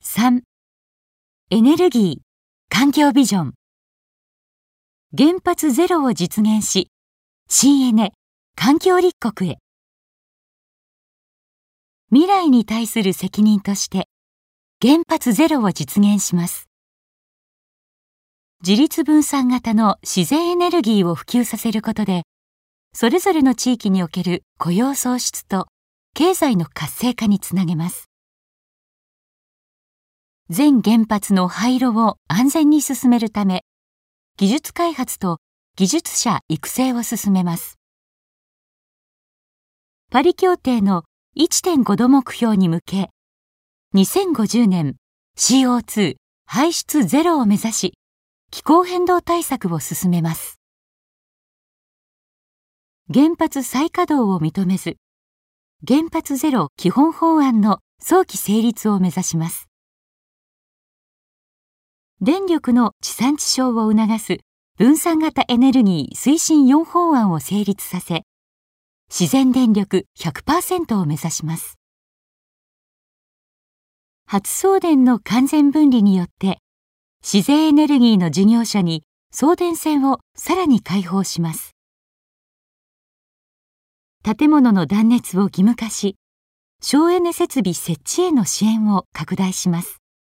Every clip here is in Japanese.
3、エネルギー、環境ビジョン。原発ゼロを実現し、新エネ、環境立国へ。未来に対する責任として、原発ゼロを実現します。自立分散型の自然エネルギーを普及させることで、それぞれの地域における雇用創出と経済の活性化につなげます。全原発の廃炉を安全に進めるため、技術開発と技術者育成を進めます。パリ協定の 1.5 度目標に向け、2050年 CO2 排出ゼロを目指し、気候変動対策を進めます。原発再稼働を認めず、原発ゼロ基本法案の早期成立を目指します。電力の地産地消を促す分散型エネルギー推進4法案を成立させ、自然電力 100% を目指します。発送電の完全分離によって、自然エネルギーの事業者に送電線をさらに開放します。建物の断熱を義務化し、省エネ設備設置への支援を拡大します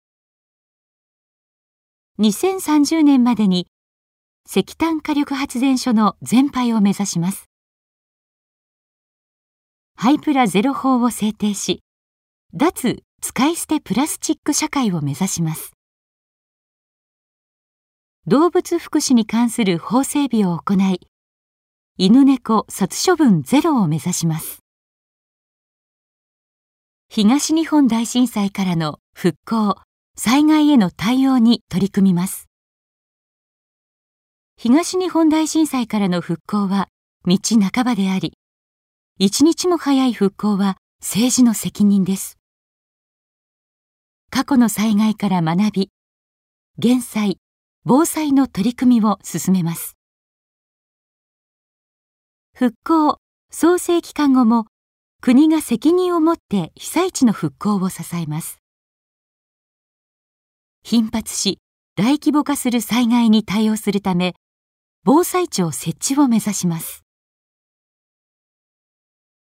。2030年までに石炭火力発電所の全廃を目指します。廃プラゼロ法を制定し、脱使い捨てプラスチック社会を目指します。動物福祉に関する法整備を行い、犬猫殺処分ゼロを目指します。東日本大震災からの復興・災害への対応に取り組みます。東日本大震災からの復興は道半ばであり、一日も早い復興は政治の責任です。過去の災害から学び、減災・防災の取り組みを進めます。復興・創生期間後も国が責任を持って被災地の復興を支えます。頻発し、大規模化する災害に対応するため、防災庁設置を目指します。